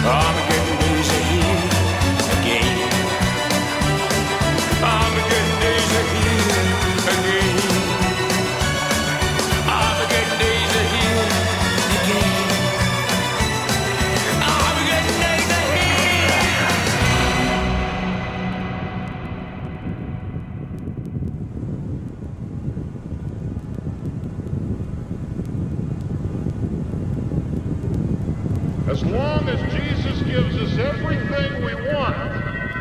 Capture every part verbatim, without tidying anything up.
Armageddon days are here again. Armageddon days are here again. Armageddon days are here again. Armageddon days are As long as Jesus gives us everything we want,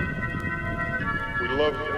we love you.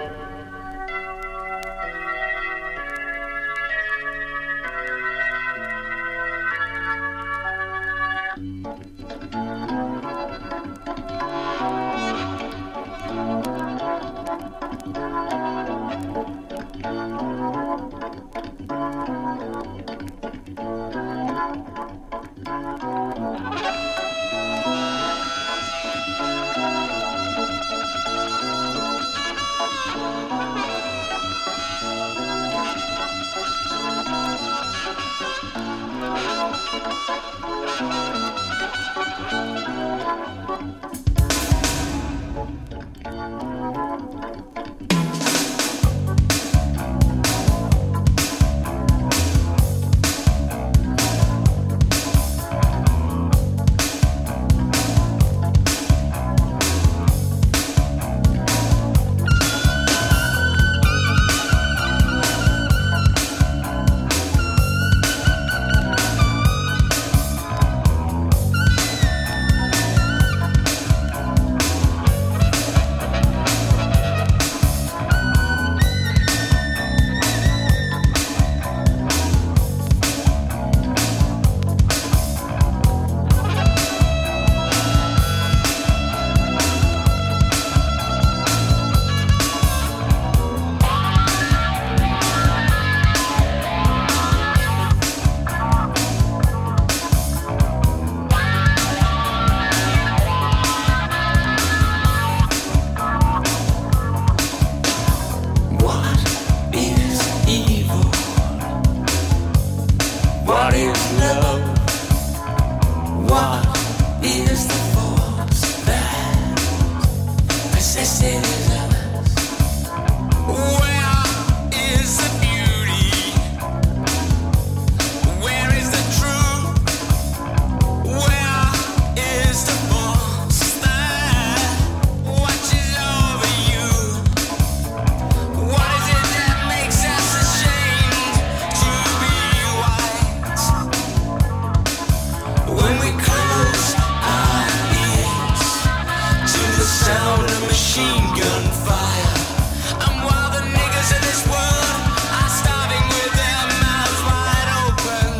What is love? What is the force that persisted in us? Where is the beauty? Where is the truth? Where is the force that watches over you? What is it that makes us ashamed to be white? When we close our ears to the sound of machine gun fire, and while the niggas of this world are starving with their mouths wide open,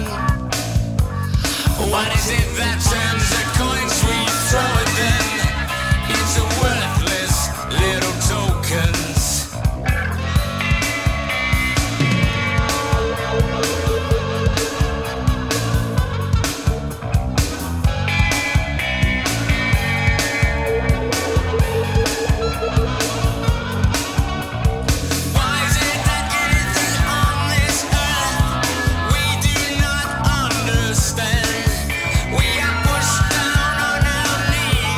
what is it that turns the coins we throw at them into worthless little tokens? Why is it that anything on this earth we do not understand? We are pushed down on our knees.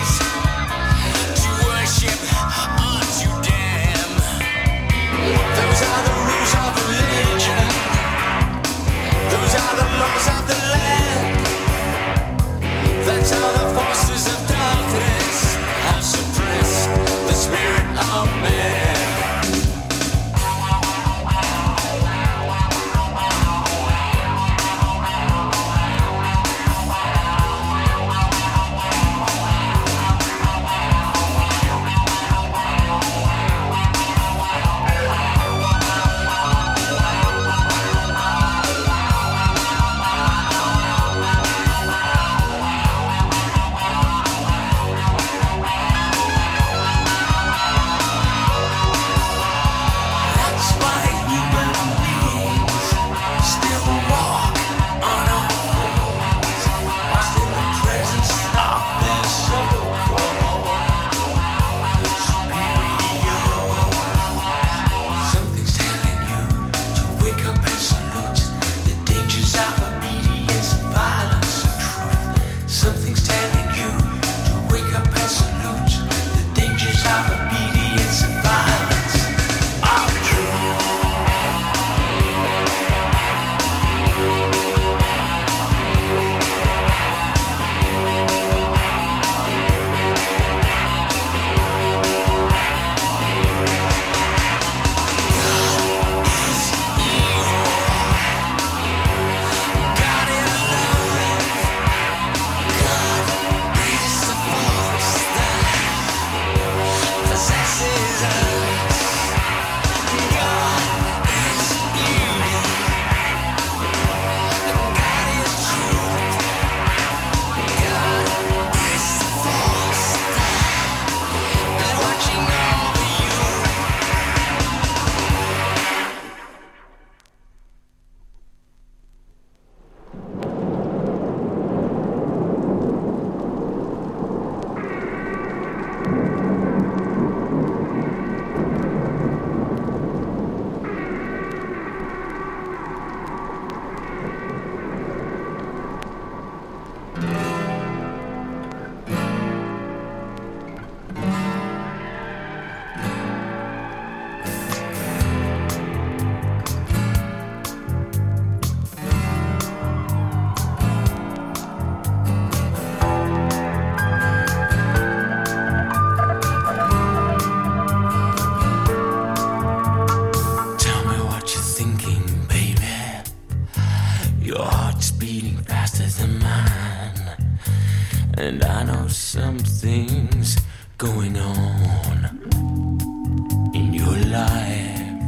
And I know something's going on in your life,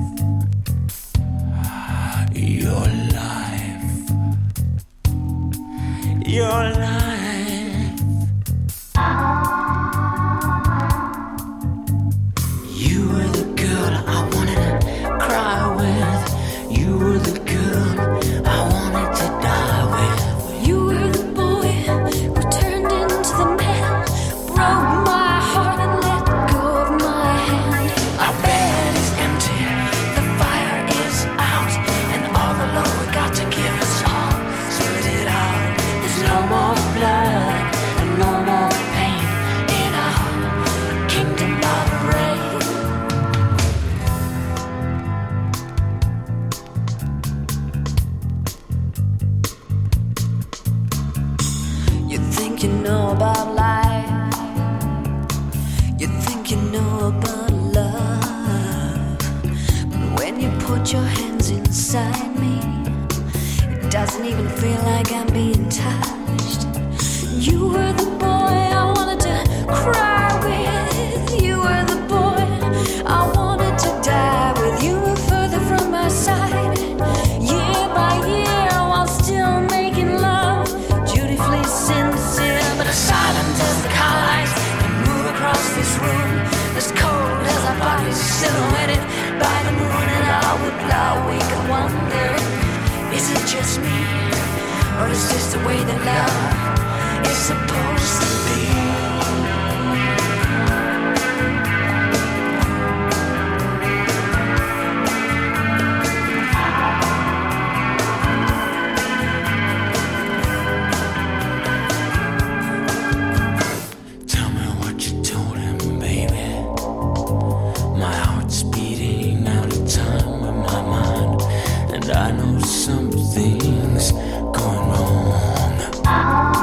your life, your life. You were the girl I wanted to cry with. You were the girl I wanted to die with. You were the boy who turned into the man, broke my heart and let go of my hand. Our bed is empty, the fire is out, and all the love we got to give us all, split it out. There's no more blood and no more pain in our kingdom of rain. You think you know about life, you think you know about love, but when you put your hands inside me, it doesn't even feel like I'm being touched. You were the boy I wanted to cry with. You were the boy I wanted to die with. You were further from my side, year by year, while still making love, dutifully sincere. But as silent as the car lights that move across this room, as cold as our bodies silhouetted by the moon, and I would lie awake and wonder, is it just me, or is this the way that love is supposed to be? Tell me what you told him, baby. My heart's beating out of time with my mind, and I know something's going wrong.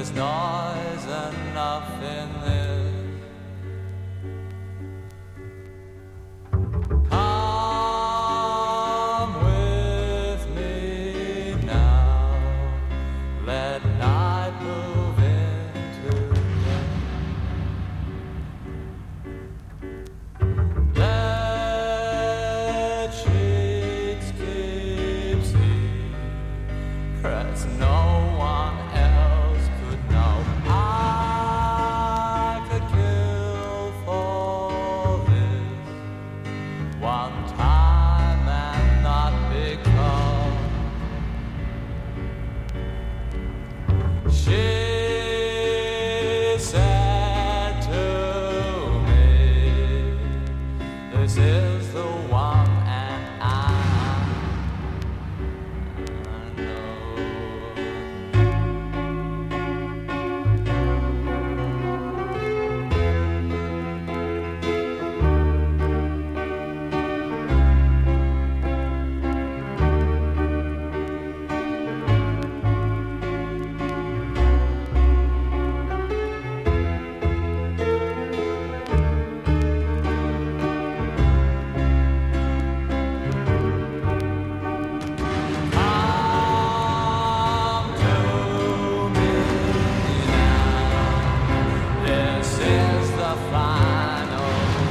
There's noise enough in this. Come with me now. Let night move into day. Let sheets keep secrets no one else could know. I could kill for this one time and not become. She said to me, this is the one and I know. Come to me now. This is the final.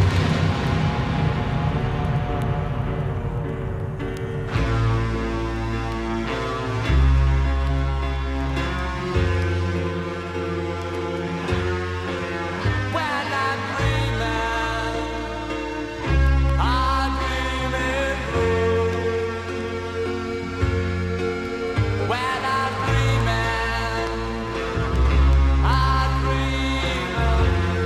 When I'm dreaming, I'm dreaming blue. When I'm dreaming, I'm dreaming.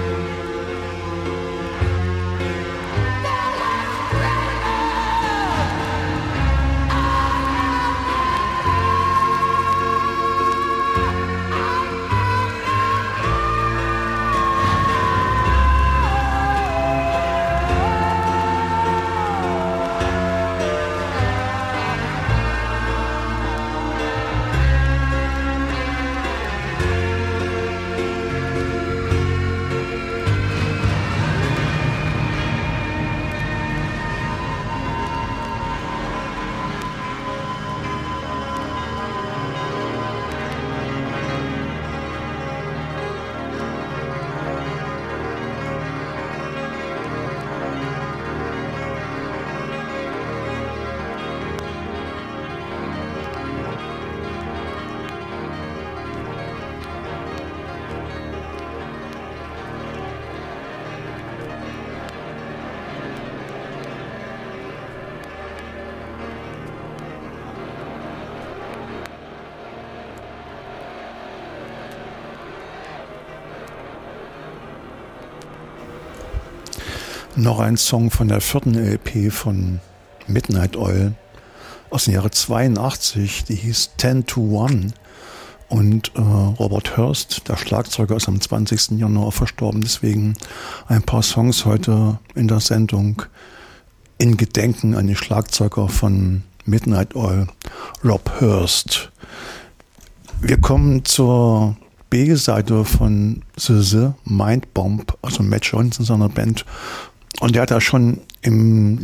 Noch ein Song von der vierten L P von Midnight Oil aus dem Jahre zweiundachtzig, die hieß ten to one. Und äh, Robert Hurst, der Schlagzeuger, ist am zwanzigsten Januar verstorben. Deswegen ein paar Songs heute in der Sendung in Gedenken an den Schlagzeuger von Midnight Oil, Rob Hurst. Wir kommen zur B-Seite von The The Mind Bomb, also Matt Johnson seiner Band. Und der hat ja schon im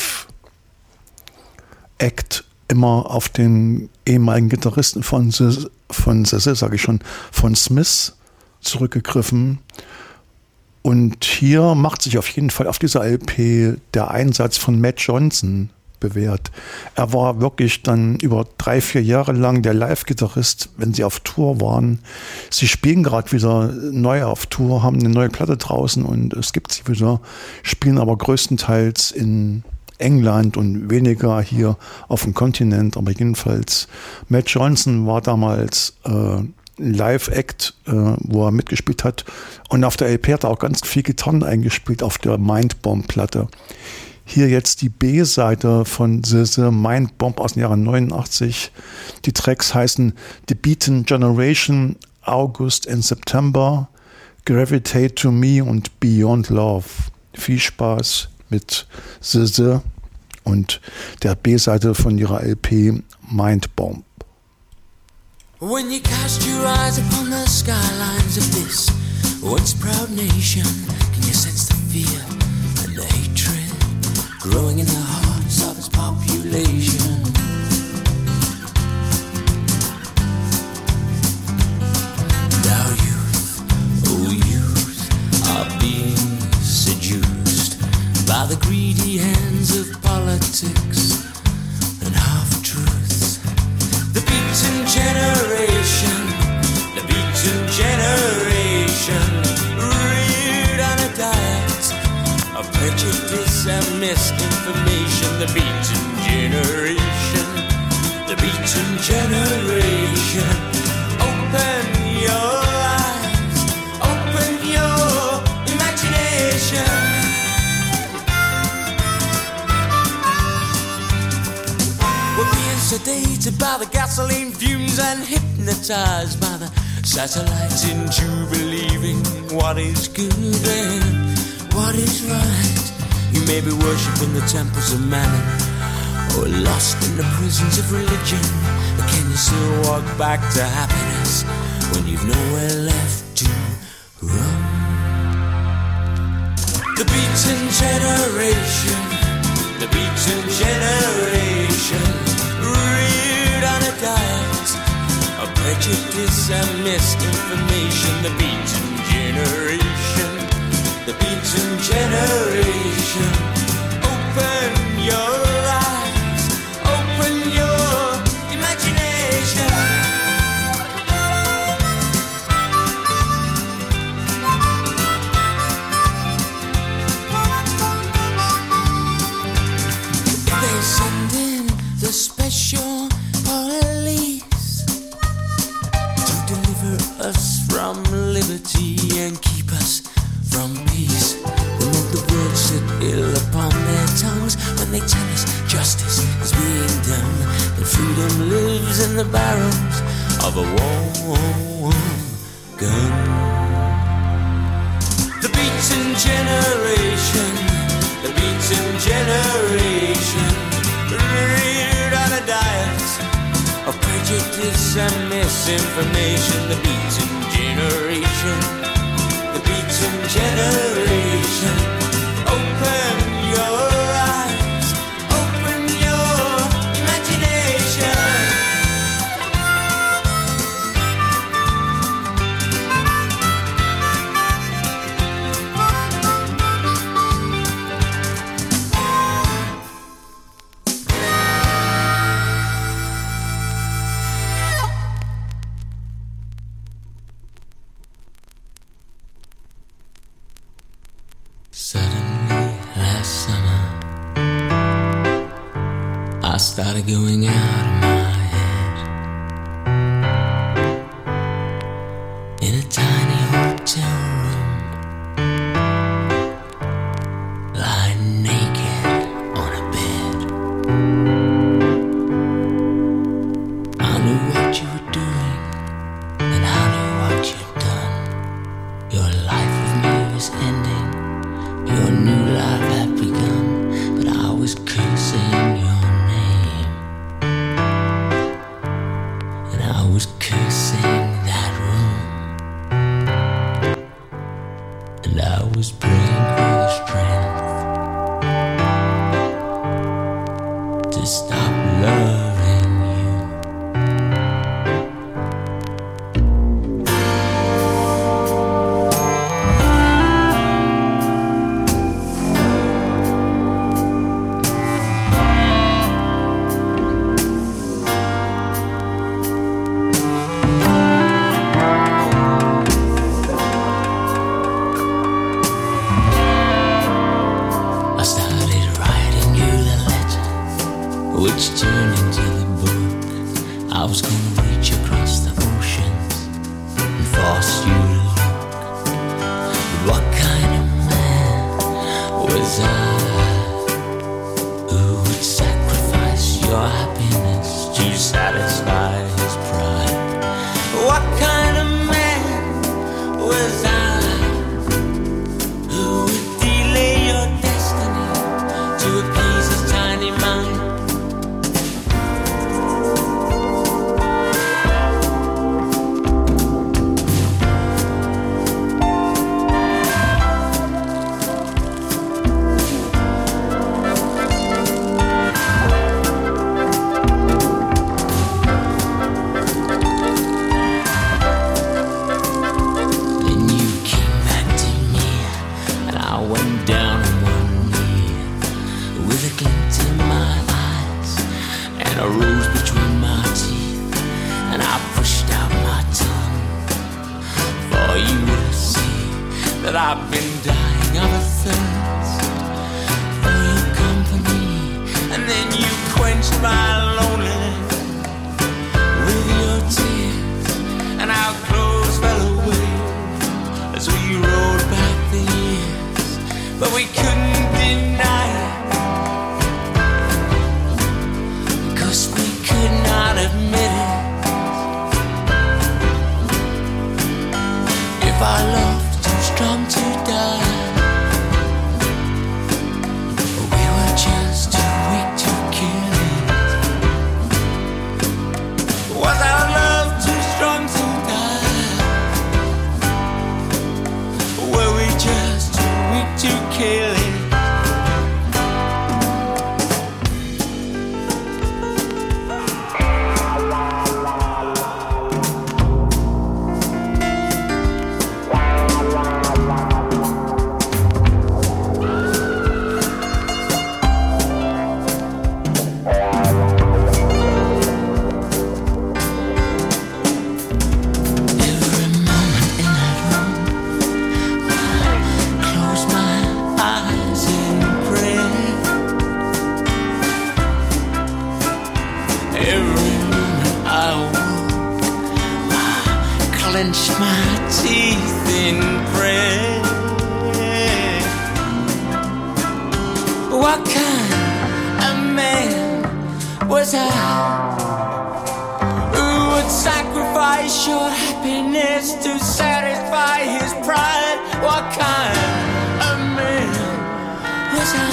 Live-Act immer auf den ehemaligen Gitarristen von The, von The, sage ich schon, von Smith zurückgegriffen. Und hier macht sich auf jeden Fall auf dieser L P der Einsatz von Matt Johnson bewährt. Er war wirklich dann über drei, vier Jahre lang der Live-Gitarrist, wenn sie auf Tour waren. Sie spielen gerade wieder neu auf Tour, haben eine neue Platte draußen und es gibt sie wieder, spielen aber größtenteils in England und weniger hier auf dem Kontinent. Aber jedenfalls, Matt Johnson war damals äh, ein Live-Act, äh, wo er mitgespielt hat. Und auf der L P hat er auch ganz viel Gitarren eingespielt auf der Mind Bomb-Platte. Hier jetzt die B-Seite von The, The Mind Bomb aus dem Jahre neunundachtzig. Die Tracks heißen The Beaten Generation, August and September, Gravitate to Me und Beyond Love. Viel Spaß mit The, The und der B-Seite von ihrer L P Mind Bomb. When you cast your eyes upon the skylines of this once proud nation, can you sense the fear and the hatred growing in the hearts of its population? And our youth, oh youth, are being seduced by the greedy hands of politics and half-truths. The beaten generation, the beaten generation, reared on a diet of prejudice and misinformation. The beaten generation, the beaten generation. Open your eyes, open your imagination. We're being sedated by the gasoline fumes and hypnotized by the satellites into believing what is good and what is right. You may be worshipping the temples of mammon or lost in the prisons of religion, but can you still walk back to happiness when you've nowhere left to run? The beaten generation, the beaten generation, reared on a diet of prejudice and misinformation. The beaten generation, the beaten generation. Open your eyes, open your imagination. They send in the special police to deliver us from liberty and keep us from peace. Remove the words that ill upon their tongues when they tell us justice is being done. That freedom lives in the barrels of a warm gun. The beaten generation, the beaten generation, reared on a diet of prejudice and misinformation. The beaten generation, the beaten generation. Open your eyes, open your imagination. Suddenly, last summer, I started going out of my head in a tiny hotel room, lying naked on a bed. I knew what you were doing, and I knew what you'd done. Your life with me was ending. Your new life had begun, but I was cursing your name, and I was cursing that room, and I was praying for the strength to stop loving you. pushed out my tongue for you to see that I've been dying of a thirst for your company. And then you quenched my loneliness with your tears, and our clothes fell away as we rolled back the years, but we couldn't deny it, because we could not admit it. If our love's too strong to die, we were just too weak to kill it. Was our love too strong to die? Were we just too weak to kill it? Clench my teeth in prayer. What kind of man was I who would sacrifice your happiness to satisfy his pride? What kind of man was I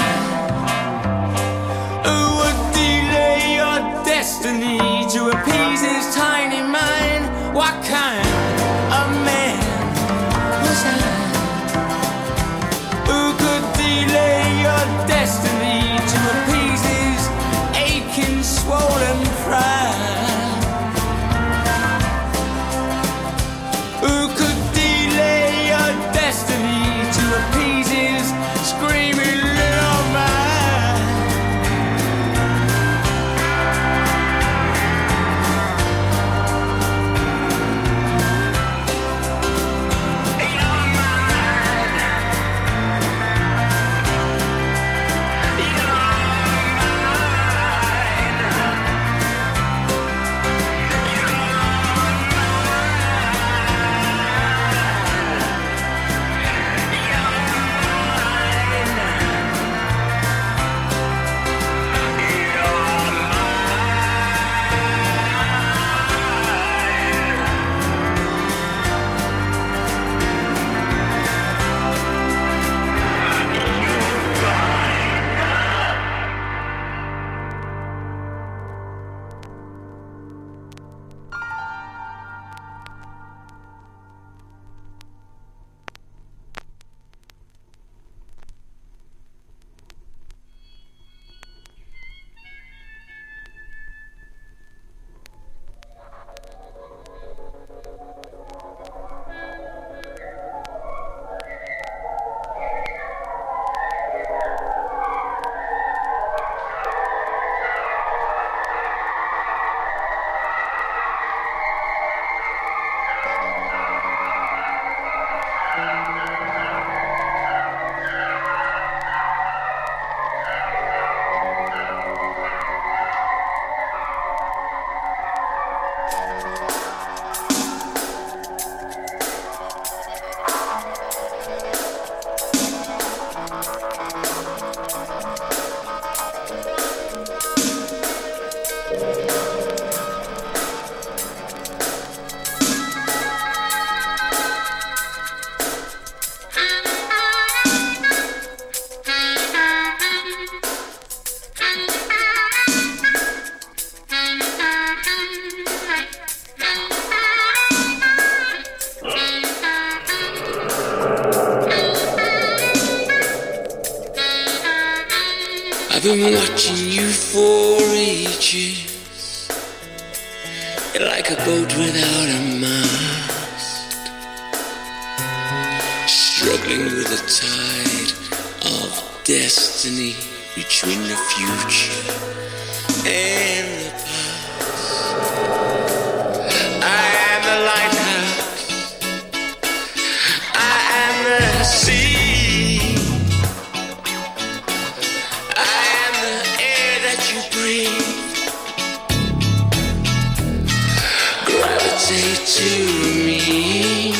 who would delay your destiny to appease his tiny mind? What kind of man was I who could delay your destiny to appease his aching, swollen pride? Who could delay your destiny to appease his screaming little mind? I've been watching you for ages, like a boat without a mast, struggling with the tide of destiny between the future and the past. I to me.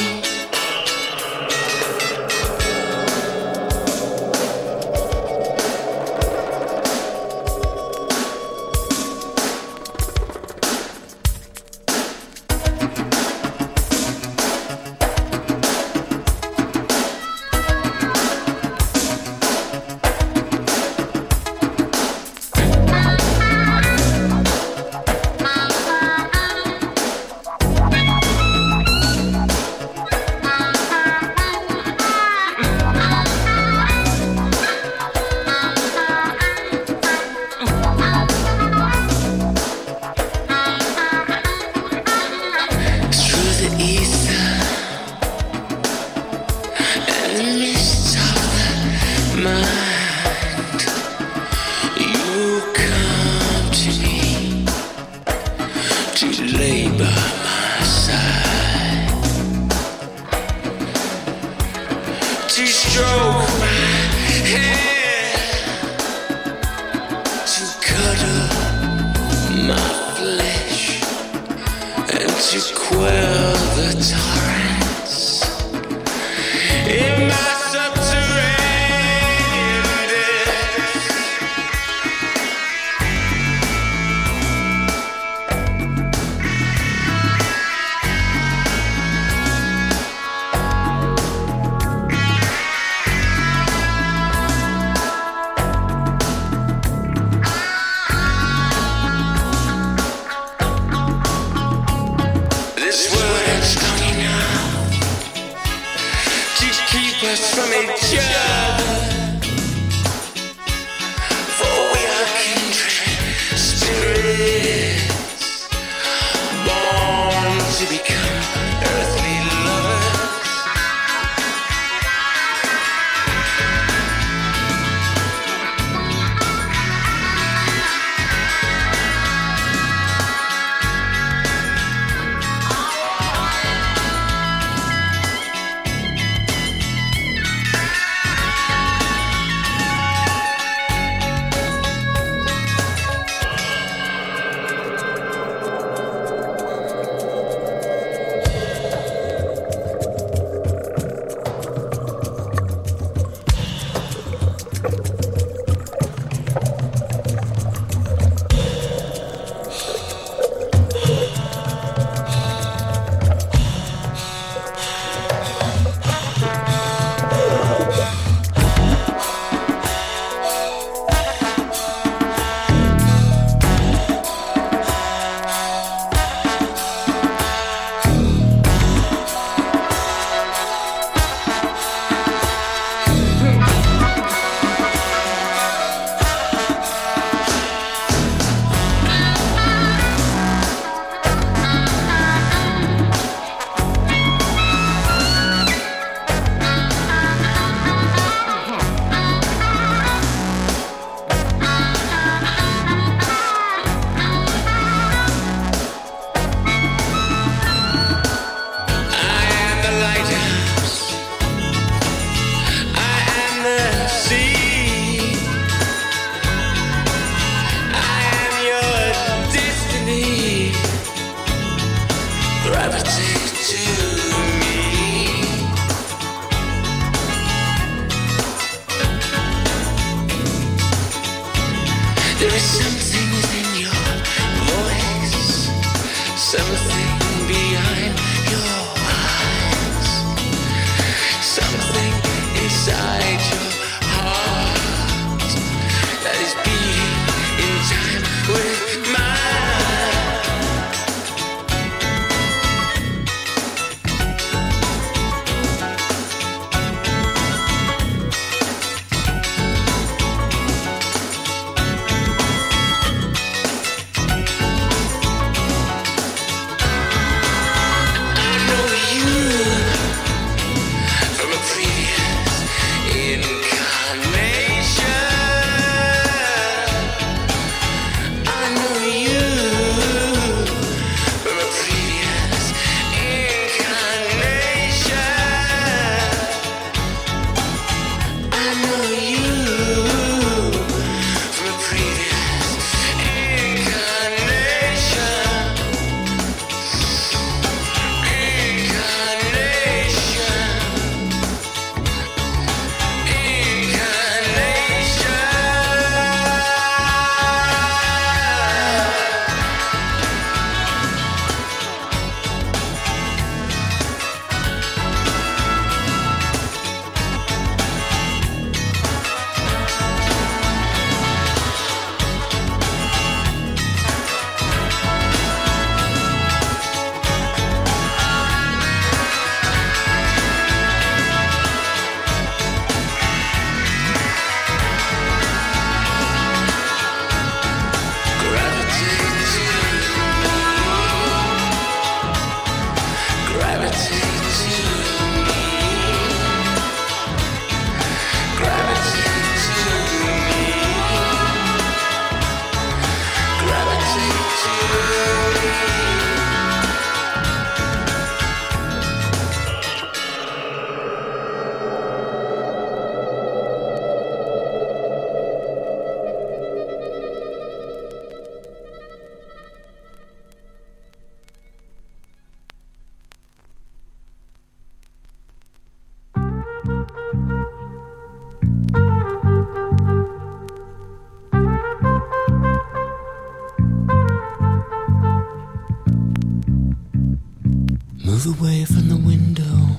Move away from the window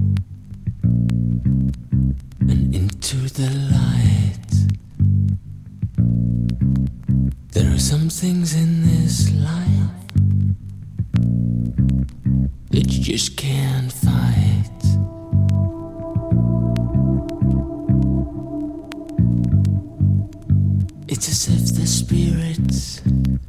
and into the light. There are some things in this life that you just can't fight. It's as if the spirits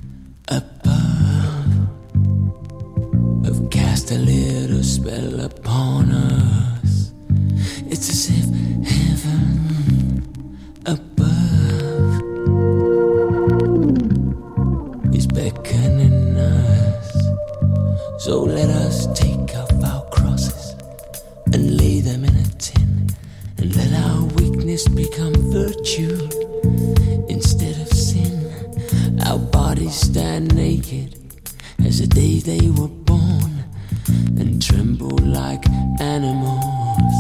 above have cast a little spell upon us. It's as if heaven above is beckoning us. So let us take off our crosses and lay them in a tin, and let our weakness become virtue instead of sin. Our bodies stand naked as the day they were born, and tremble like animals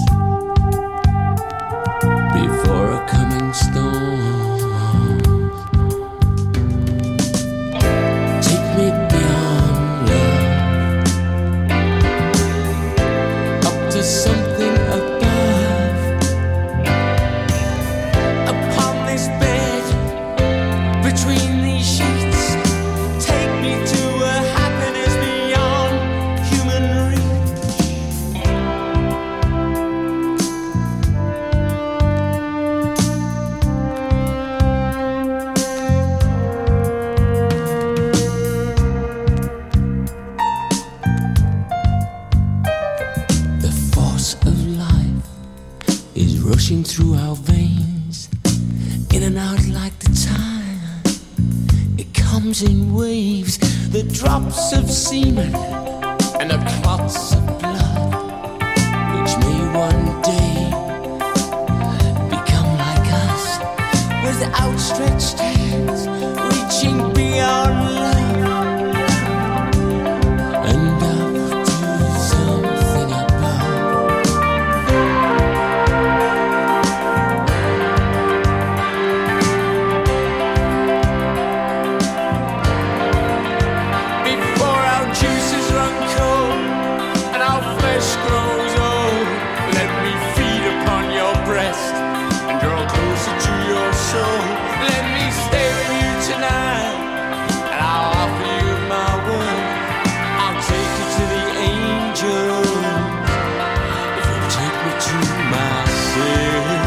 before a coming storm. Take me beyond love, up to something above. Upon this bed, between these sheets, take me to a happiness beyond human reach. The force of life is rushing through our veins, in and out like the tide. It comes in waves, the drops of semen and the clots of blood, which may one day become like us, with outstretched hands reaching beyond love and up to something above. Before our juices run cold and our flesh grows old, let me feed upon your breast and draw closer to your soul. Let me stay with you tonight, and I'll offer you my word. I'll take you to the angels if you'll take me to myself.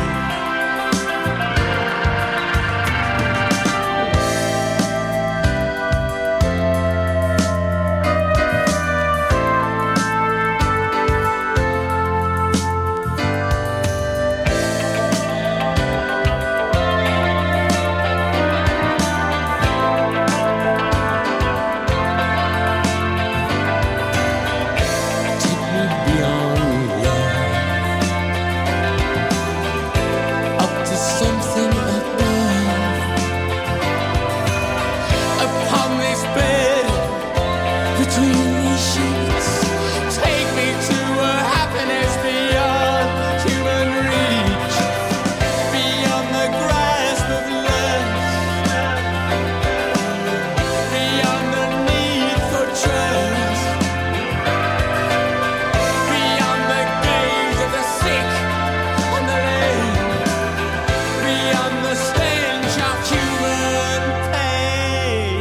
Take me beyond love, up to something above. Upon this bed, between these sheets, take me to a happiness beyond human reach, beyond the grasp of lust, beyond the need for trust, beyond the gaze of the sick and the lame, beyond the stench of human pain.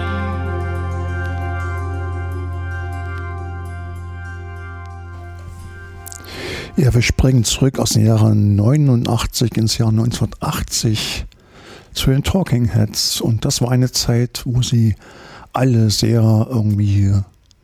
Ja, wir springen zurück aus dem Jahre neunundachtzig ins Jahr neunzehnhundertachtzig zu den Talking Heads. Und das war eine Zeit, wo sie alle sehr irgendwie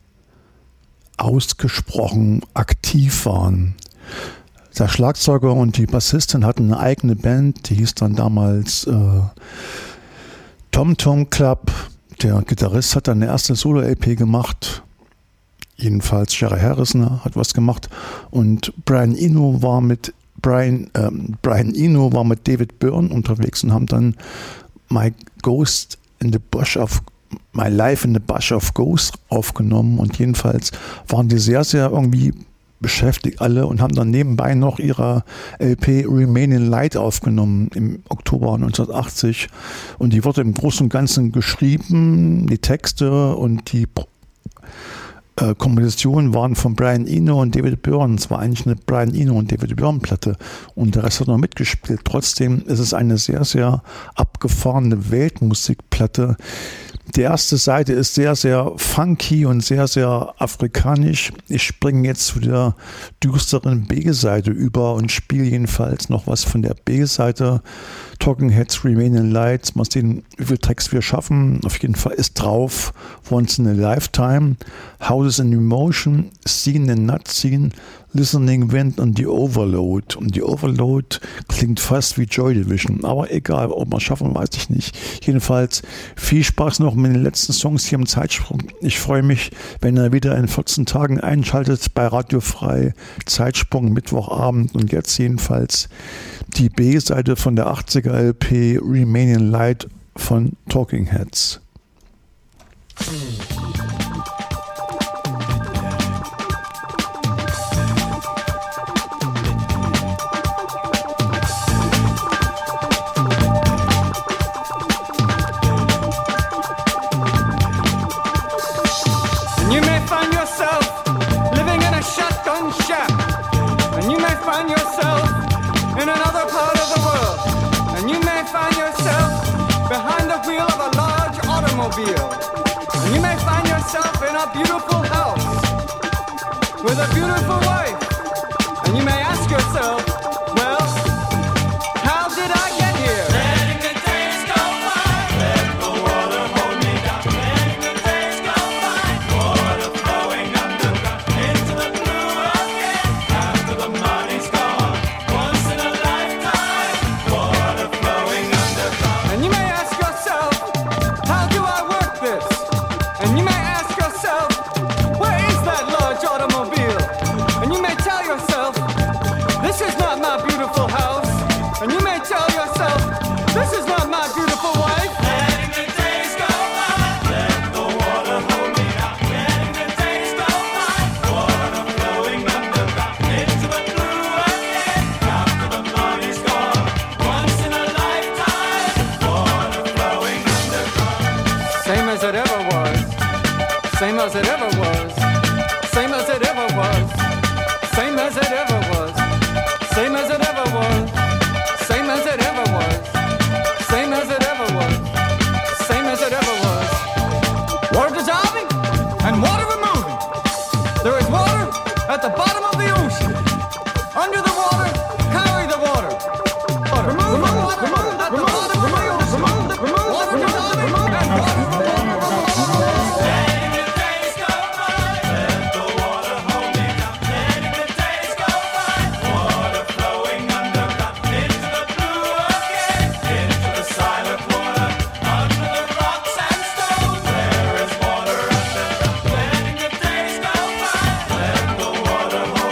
ausgesprochen aktiv waren. Der Schlagzeuger und die Bassistin hatten eine eigene Band, die hieß dann damals äh, Tom Tom Club. Der Gitarrist hat dann eine erste Solo-L P gemacht. Jedenfalls Jerry Harrison hat was gemacht. Und Brian Eno war mit Brian, ähm, Brian Eno war mit David Byrne unterwegs und haben dann My Ghost in the Bush of My Life in the Bush of Ghosts aufgenommen. Und jedenfalls waren die sehr, sehr irgendwie beschäftigt alle und haben dann nebenbei noch ihre L P Remain in Light aufgenommen im Oktober neunzehnhundertachtzig. Und die wurde im Großen und Ganzen geschrieben, die Texte und die äh, Kompositionen waren von Brian Eno und David Byrne. Es war eigentlich eine Brian Eno und David Byrne Platte und der Rest hat noch mitgespielt. Trotzdem ist es eine sehr, sehr abgefahrene Weltmusikplatte. Die erste Seite ist sehr, sehr funky und sehr, sehr afrikanisch. Ich springe jetzt zu der düsteren B-Seite über und spiele jedenfalls noch was von der B-Seite. Talking Heads, Remaining Lights. Mal sehen, wie viele Tracks wir schaffen. Auf jeden Fall ist drauf Once in a Lifetime, Houses in Emotion, Scene and Not Scene, Listening Wind und die Overload. Und die Overload klingt fast wie Joy Division. Aber egal, ob wir es schaffen, weiß ich nicht. Jedenfalls viel Spaß noch mit den letzten Songs hier im Zeitsprung. Ich freue mich, wenn ihr wieder in vierzehn Tagen einschaltet bei Radio Frei. Zeitsprung, Mittwochabend. Und jetzt jedenfalls die B-Seite von der achtziger L P Remaining Light von Talking Heads. You may find yourself living in a shotgun shack, and you may find yourself in another part of the world, and you may find yourself behind the wheel of a large automobile, and you may find yourself in a beautiful house with a beautiful wife, and you may ask yourself, well, how did I get here? Letting the days go by, let the water hold me down. Letting the days go by, water flowing underground into the blue again. After the money's gone, once in a lifetime, water flowing underground. And you may ask yourself, how do I work this? And you may ask yourself, where is that large automobile? And you may tell yourself, this is not my beautiful house. And you may tell yourself, this is not my beautiful wife. Letting the days go by, let the water hold me down. Letting the days go by, water flowing underground into the blue again. After the money's gone, once in a lifetime, water flowing underground. Same as it ever was, same as it ever was, same as it ever was, same as it ever was, same as it ever was, same as it ever was, same as it ever was, same as it ever was. Water dissolving and water removing. There is water at the bottom of the ocean. Under the water, carry the water. Water. Remove the water at the bottom of the ocean. Water dissolving and water removing. Letting the days go by, let the water hold me down. Letting the days go by, water flowing underground into the blue again, into the silent water, under the rocks and stones. There is water underground. Letting the days go by, let the water hold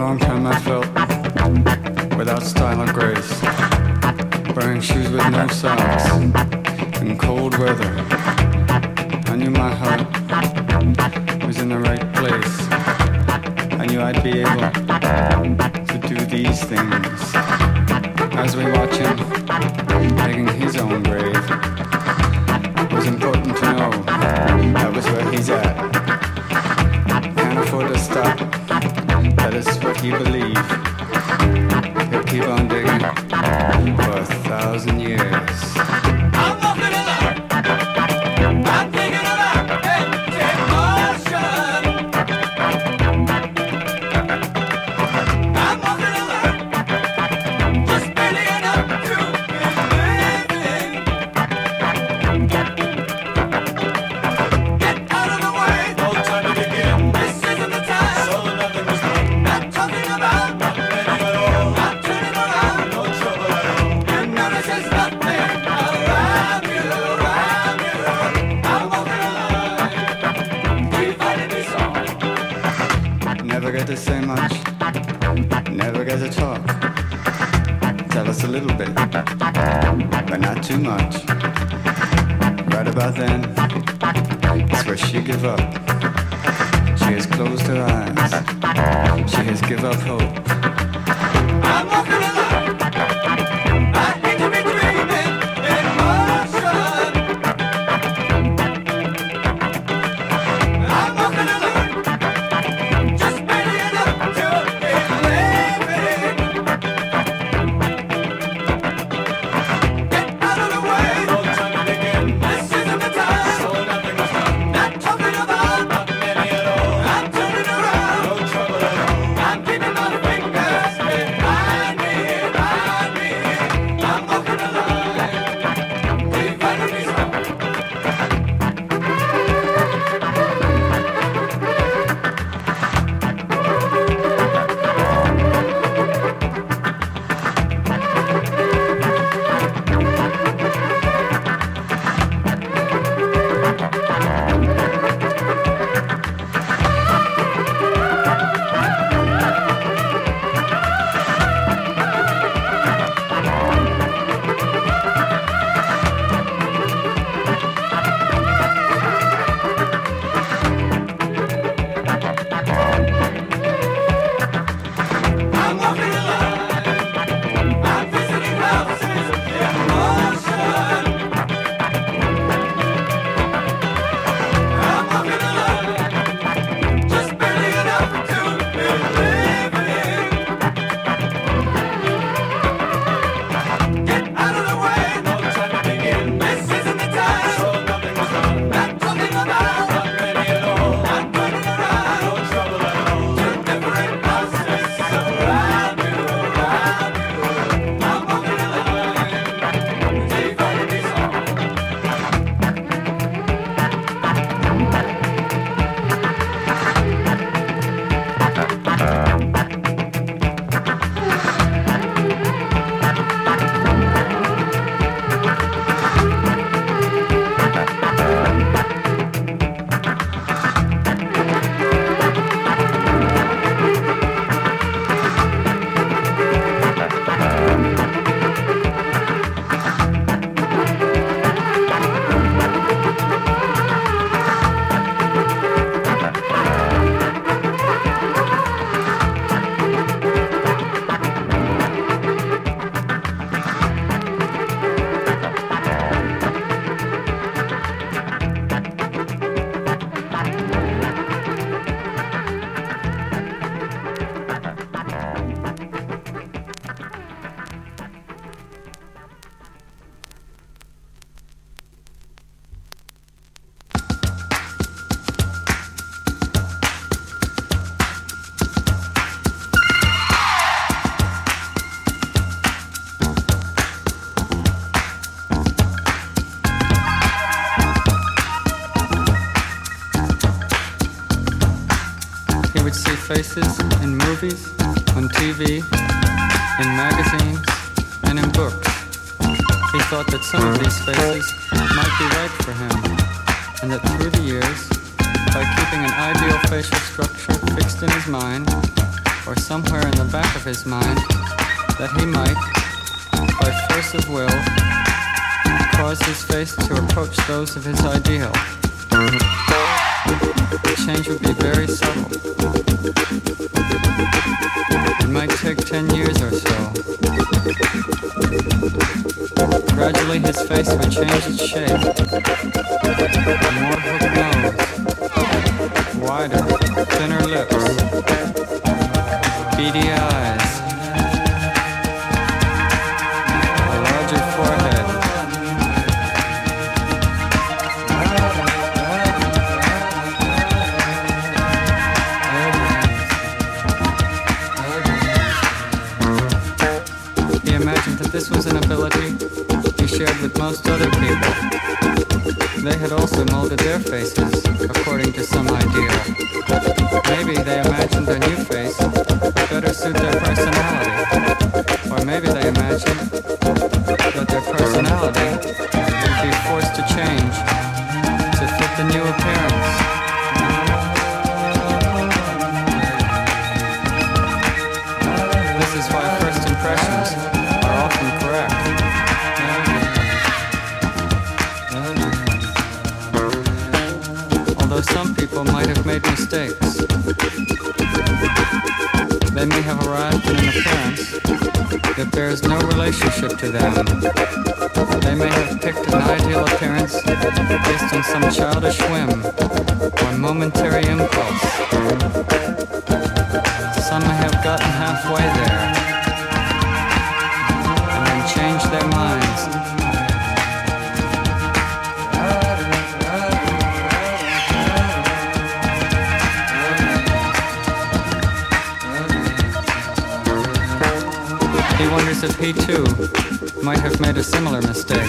long time I felt without style or grace, wearing shoes with no socks in cold weather. I knew my heart was in the right place. I knew I'd be able to do these things. As we watch him digging his own grave, it was important to know that was where he's at. Can't afford to stop, that is what he believed. He'll keep on digging for a thousand years. I'm walking along, I'm thinking about empty motion. I'm walking along, just barely enough to be living. Get out of the way, no time to begin. This isn't the time, so nothing was done. Not talking about nothing at all. Not turning around, no trouble at all. You notice there's nothing around you, around you. I'm walking along, divided me song. Never get to say much, never get to talk. Tell us a little bit, but not too much. Right about then, it's where she give up. She has closed her eyes, she has give up hope. I'm walking along, I hate to be dreaming in motion. I'm walking along, just barely enough to be living. Get out of the way, no time to begin. This isn't the time, so nothing was done. Not talking about not many at all. I'm turning around, no trouble at all. I'm keeping my fingers behind me, behind me. I'm walking along, divided me song. I'm walking along, I'm visiting houses in motion. I'm walking along, just barely enough to be living. Get out of the way, no time to begin. This isn't the time, so nothing was done. Not talking about not many at all. I'm turning around, no trouble at all. Two different houses around you, around you. I'm walking along, divided me song. He would see faces in movies, on T V, in magazines, and in books. He thought that some of these faces might be right for him, and that through the years, by keeping an ideal facial structure fixed in his mind, or somewhere in the back of his mind, that he might, by force of will, cause his face to approach those of his ideal. The change would be very subtle. It might take ten years or so. Gradually his face would change its shape. A more hooked nose, wider, thinner lips, beady eyes, a larger forehead. He imagined that this was an ability he shared with most other people. They had also molded their faces according to some ideal. Maybe they imagined their new face would better suit their personality. Or maybe they imagined that their personality would be forced to change to fit the new appearance. This is why first impressions are often correct. Although some people might have made mistakes. They may have arrived at an appearance that bears no relationship to them. They may have picked an ideal appearance based on some childish whim or momentary impulse. Some may have gotten halfway there and then changed their minds. He wonders if he too might have made a similar mistake.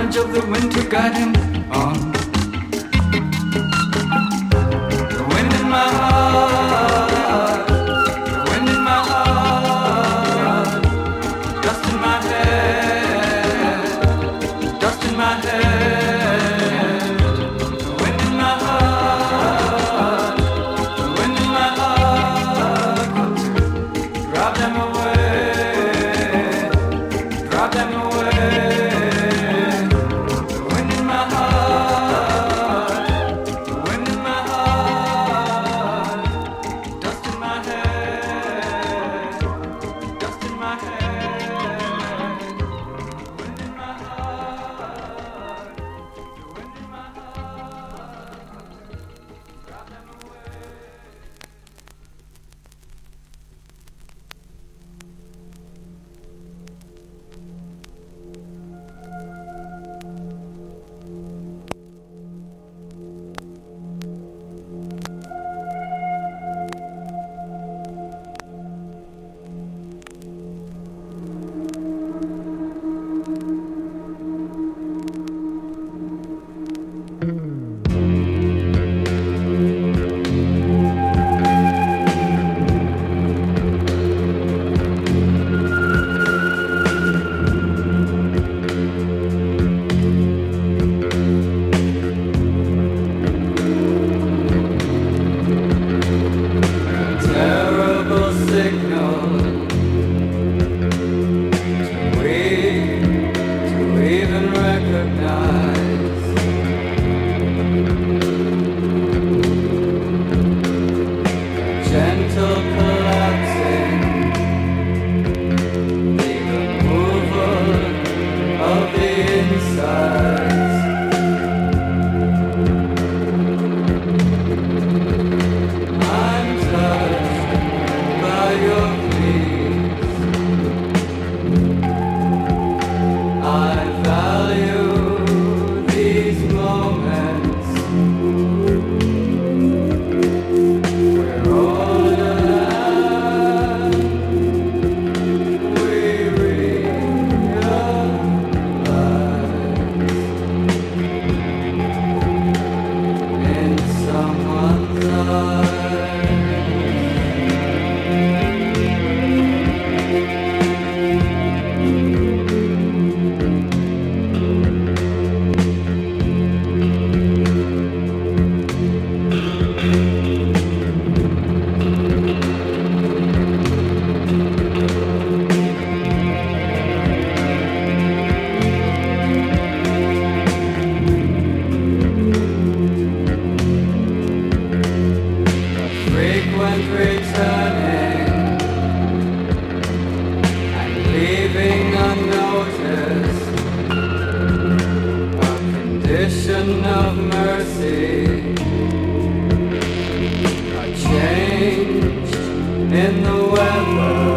nudge of the wind to guide him on. The wind in my heart, the wind in my heart, dust in my head, dust in my head. The wind in my heart, the wind in my heart, drive them away, drive them away. In the weather